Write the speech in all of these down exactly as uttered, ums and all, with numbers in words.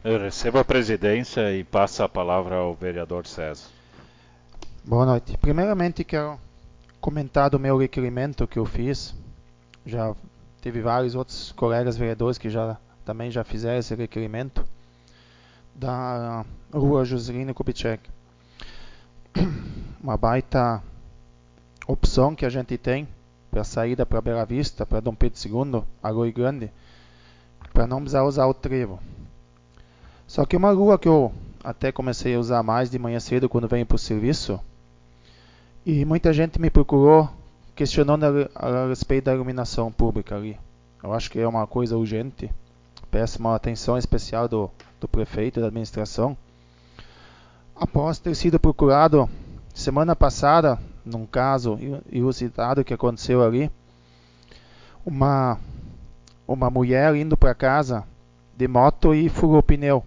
Eu recebo a presidência e passo a palavra ao vereador César. Boa noite. Primeiramente, quero comentar do meu requerimento que eu fiz. Já teve vários outros colegas vereadores que já também já fizeram esse requerimento da rua Juscelino Kubitschek. Uma baita opção que a gente tem para saída para Bela Vista, para Dom Pedro segundo, Arroio Grande, para não precisar usar o trevo. Só que uma rua que eu até comecei a usar mais de manhã cedo quando venho para o serviço, e muita gente me procurou questionando a, a respeito da iluminação pública ali. Eu acho que é uma coisa urgente. Peço uma atenção especial do, do prefeito e da administração. Após ter sido procurado semana passada, num caso inusitado que aconteceu ali, uma, uma mulher indo para casa de moto e furou o pneu.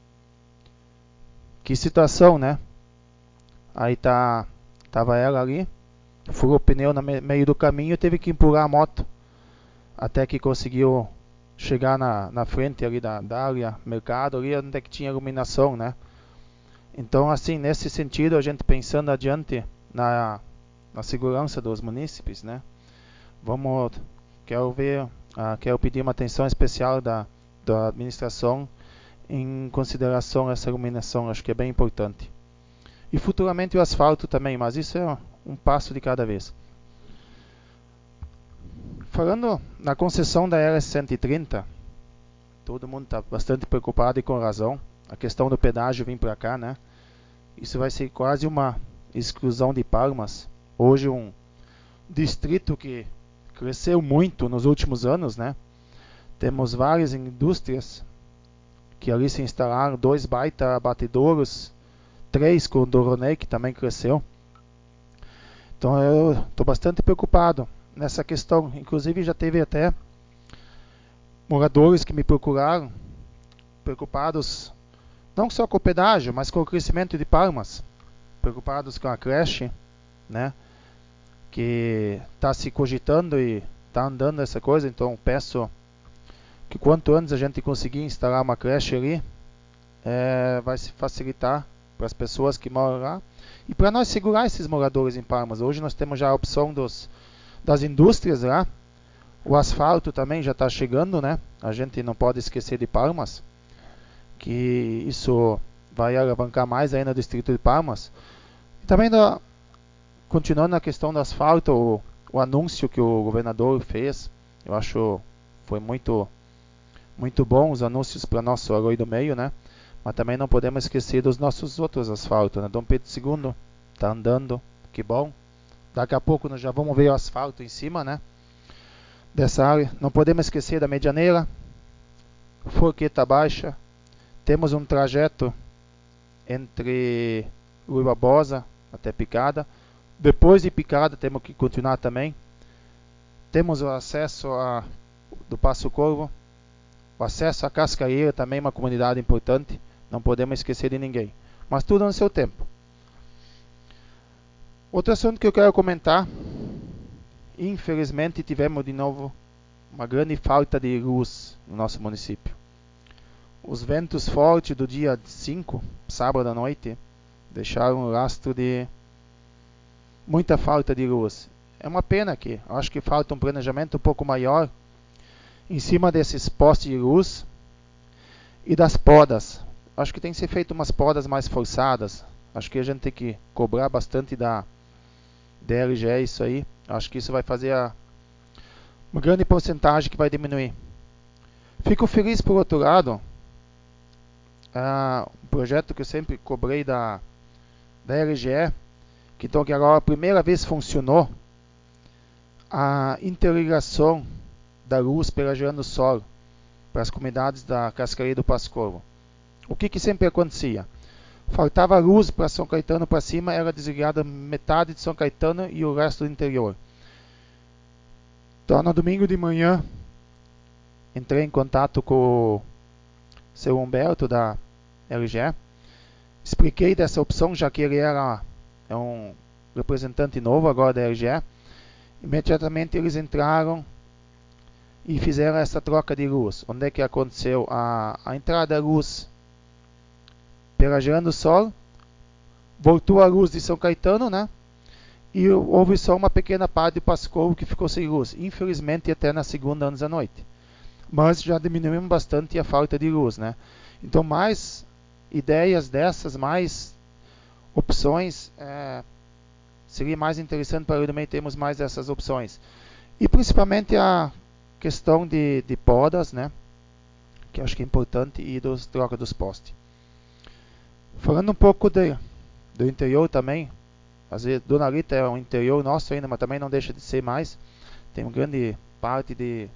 Que situação, né? Aí tá, tava ela ali, furou o pneu no meio do caminho e teve que empurrar a moto até que conseguiu chegar na, na frente ali da, da área mercado ali onde é que tinha iluminação, né? Então, assim, nesse sentido, a gente pensando adiante na, na segurança dos munícipes, né? Vamos, quero ver, uh, quero pedir uma atenção especial da, da administração em consideração a essa iluminação, acho que é bem importante. E futuramente o asfalto também, mas isso é um passo de cada vez. Falando na concessão da R cento e trinta, todo mundo está bastante preocupado e com razão. A questão do pedágio vir para cá, né? Isso vai ser quase uma exclusão de Palmas. Hoje um distrito que cresceu muito nos últimos anos, né? Temos várias indústrias que ali se instalaram, dois baita abatedouros, três com o Doronei, que também cresceu. Então eu estou bastante preocupado nessa questão. Inclusive já teve até moradores que me procuraram, preocupados não só com o pedágio, mas com o crescimento de Palmas, preocupados com a creche, né? Que está se cogitando e está andando essa coisa. Então peço que quanto antes a gente conseguir instalar uma creche ali, é, vai se facilitar para as pessoas que moram lá e para nós segurar esses moradores em Palmas. Hoje nós temos já a opção dos, das indústrias lá, o asfalto também já está chegando, né? A gente não pode esquecer de Palmas, que isso vai alavancar mais ainda o distrito de Palmas. E também, da, continuando na questão do asfalto, o, o anúncio que o governador fez, eu acho foi muito, muito bom os anúncios para nosso Arroio do Meio, né? Mas também não podemos esquecer dos nossos outros asfaltos, né? Dom Pedro segundo está andando, que bom. Daqui a pouco nós já vamos ver o asfalto em cima, né? Dessa área. Não podemos esquecer da Medianeira, Forqueta Baixa. Temos um trajeto entre Uibabosa até Picada. Depois de Picada temos que continuar também. Temos o acesso a, do Passo Corvo. O acesso à Cascaeira também é uma comunidade importante. Não podemos esquecer de ninguém. Mas tudo no seu tempo. Outro assunto que eu quero comentar. Infelizmente tivemos de novo uma grande falta de luz no nosso município. Os ventos fortes do dia cinco, sábado à noite, deixaram um rastro de muita falta de luz. É uma pena que acho que falta um planejamento um pouco maior em cima desses postes de luz e das podas. Acho que tem que ser feito umas podas mais forçadas. Acho que a gente tem que cobrar bastante da D L G isso aí. Acho que isso vai fazer a, uma grande porcentagem que vai diminuir. Fico feliz por outro lado. Uh, um projeto que eu sempre cobrei da, da L G E, que então que agora a primeira vez funcionou a interligação da luz pela Gerando Sol para as comunidades da Cascaria do Passo Corvo. O que, que sempre acontecia? Faltava luz para São Caetano para cima, era desligada metade de São Caetano e o resto do interior. Então no domingo de manhã entrei em contato com o seu Humberto da L G E, expliquei dessa opção, já que ele era é um representante novo agora da L G E. Imediatamente eles entraram e fizeram essa troca de luz. Onde é que aconteceu? A, a entrada da luz pela Gerando Sol, voltou a luz de São Caetano, né? E houve só uma pequena parte de Passo Covo que ficou sem luz, infelizmente até na segunda anos da noite. Mas já diminuímos bastante a falta de luz, né? Então, mais ideias dessas, mais opções, é, seria mais interessante para também termos mais essas opções. E principalmente a questão de, de podas, né? Que eu acho que é importante, e dos troca dos postes. Falando um pouco de, do interior também, às vezes Dona Rita é um interior nosso ainda, mas também não deixa de ser mais. Tem uma grande parte de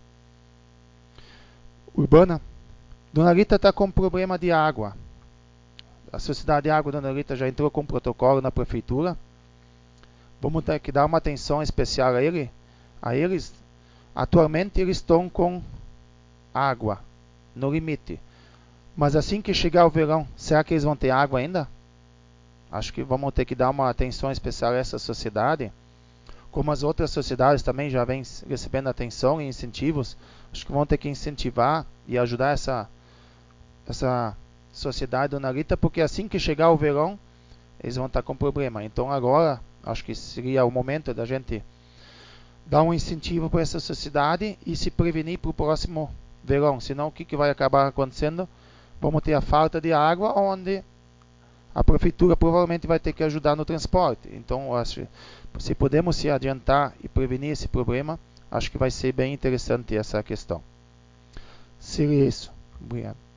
urbana. Dona Rita está com problema de água. A Sociedade de Água Dona Rita já entrou com um protocolo na prefeitura. Vamos ter que dar uma atenção especial a ele, a eles. Atualmente eles estão com água no limite. Mas assim que chegar o verão, será que eles vão ter água ainda? Acho que vamos ter que dar uma atenção especial a essa sociedade. Como as outras sociedades também já vêm recebendo atenção e incentivos, acho que vão ter que incentivar e ajudar essa, essa sociedade Dona Rita, porque assim que chegar o verão, eles vão estar com problema. Então agora, acho que seria o momento da gente dar um incentivo para essa sociedade e se prevenir para o próximo verão. Senão o que, que vai acabar acontecendo? Vamos ter a falta de água, onde a prefeitura provavelmente vai ter que ajudar no transporte. Então, acho, se podemos se adiantar e prevenir esse problema, acho que vai ser bem interessante essa questão. Seria isso. Obrigado.